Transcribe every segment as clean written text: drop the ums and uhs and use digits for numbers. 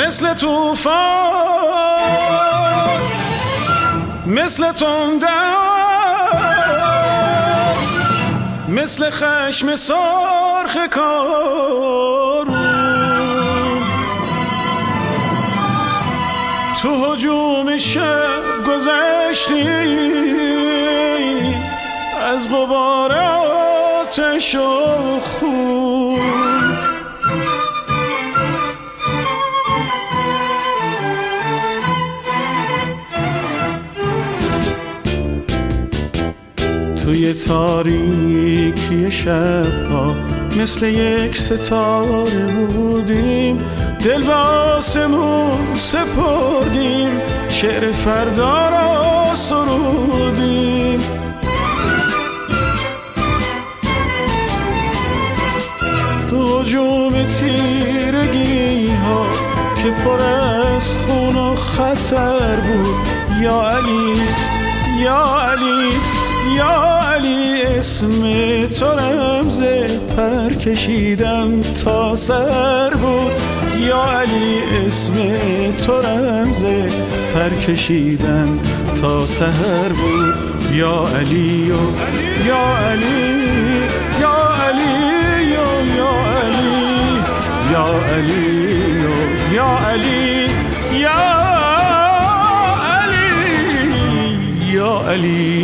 مثل طوفان، مثل تندر، مثل خشم سرخ کارون، تو هجوم شب گذشتی از غبار آتش و خون. توی تاریکی شب‌ها مثل یک ستاره بودیم، دل به آسمون سپردیم، شعر فردا را سرودیم. تو هجوم تیرگی ها که پر از خون و خطر بود، یا علی یا علی یا علی، اسم تو رمز پر کشیدن تا سر بود، یا علی اسم تو رمز پر کشیدن تا سحر بود، یا علی یا علی یا علی یا علی یا علی یا علی یا علی یا علی.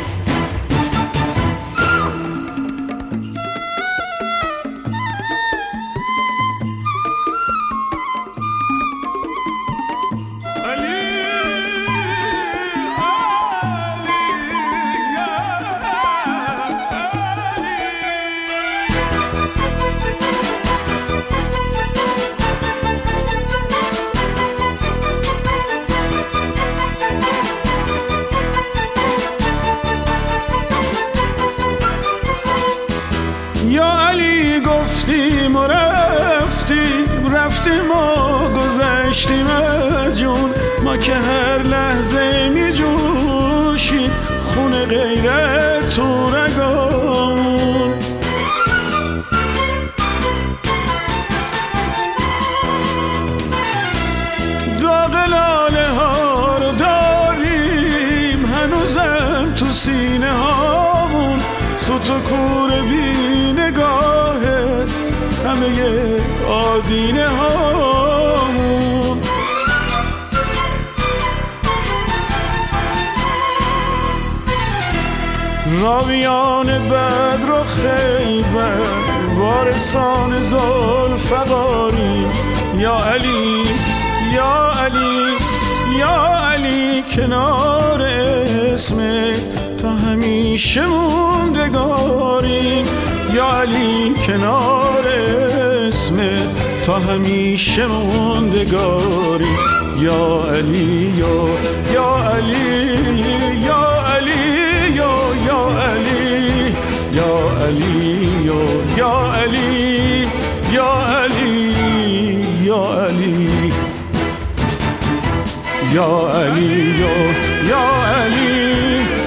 یا علی گفتیم و رفتیم و گذشتیم از جون، ما که هر لحظه می جوشیم خون غیرت تو رگامون. داغ لاله ها رو داریم هنوزم تو سینه هامون، سوت و کور بی نگاهت همه آدینه هامون. راویان بدر و خیبر وارثان ذوالفقاریم، یا علی یا علی یا علی، کنار اسمت تا همیشه موندگاریم، یا علی کنار اسمت تا همیشه موندگاریم، یا علی یا علی یا علی یا علی یا علی یا علی یا علی یا علی یا علی یا علی